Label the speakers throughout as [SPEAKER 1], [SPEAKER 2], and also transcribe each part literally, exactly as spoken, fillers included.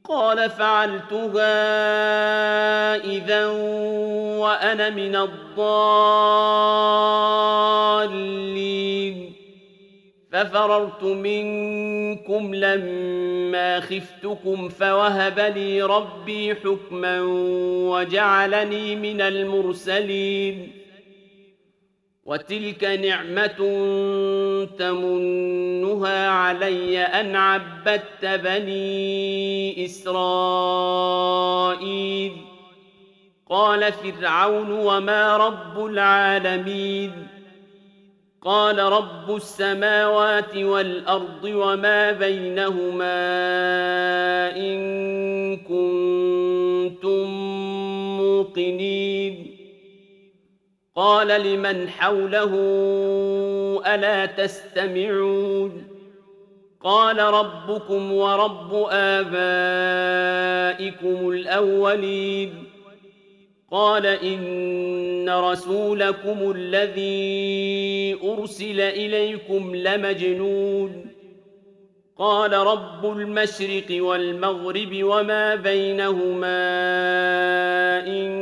[SPEAKER 1] قال فعلتها إذا وأنا من الضالين ففررت منكم لما خفتكم فوهب لي ربي حكما وجعلني من المرسلين وتلك نعمة تمنها علي أن عبدت بني إسرائيل قال فرعون وما رب العالمين قال رب السماوات والأرض وما بينهما إن كنتم موقنين قال لمن حوله ألا تستمعون قال ربكم ورب آبائكم الأولين قال إن رسولكم الذي أرسل إليكم لمجنون قال رب المشرق والمغرب وما بينهما إن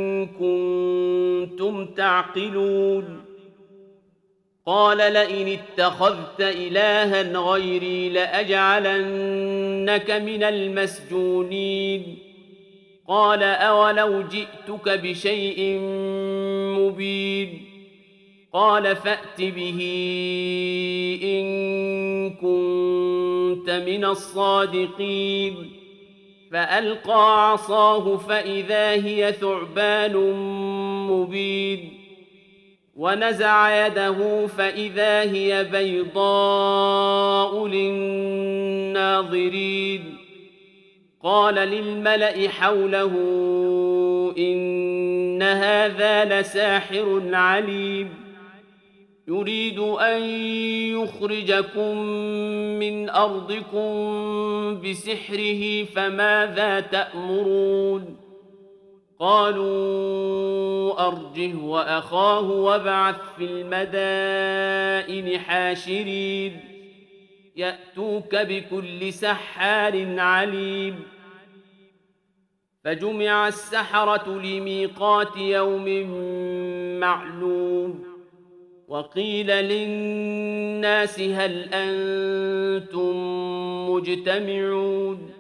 [SPEAKER 1] كنتم تعقلون قال لئن اتخذت إلها غيري لأجعلنك من المسجونين قال أولو جئتك بشيء مبين قال فأت به إن كنت من الصادقين فألقى عصاه فإذا هي ثعبان مبين ونزع يده فإذا هي بيضاء للناظرين قال للملأ حوله إن هذا لساحر عليم يريد أن يخرجكم من أرضكم بسحره فماذا تأمرون قالوا أرجه وأخاه وابعث في المدائن حاشرين يأتوك بكل سحار عليم فجمع السحرة لميقات يوم معلوم وقيل للناس هل أنتم مجتمعون